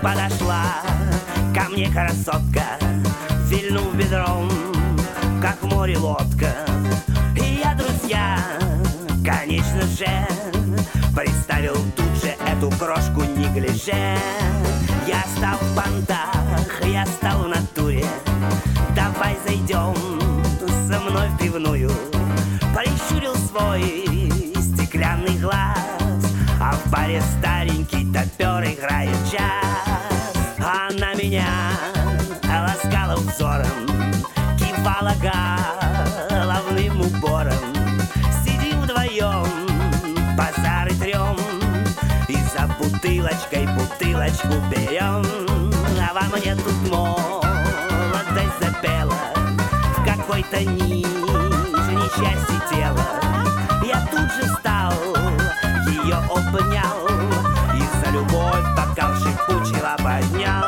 Подошла ко мне красотка, вильнув бедром, как в море лодка. И я, друзья, конечно же, представил тут же эту крошку неглиже. Я стал в понтах, я стал в натуре. Давай зайдем со мной в пивную. Прищурил свой стеклянный глаз, а в баре старенький топер играет джаз. Она меня ласкала взором, кивала головным убором. Сидим вдвоем, базары трем, и за бутылочкой бутылочку берем. А во мне тут молодость запела в какой-то нижней части тела. Я тут же встал, ее обнял и за любовь бокал шипучего поднял.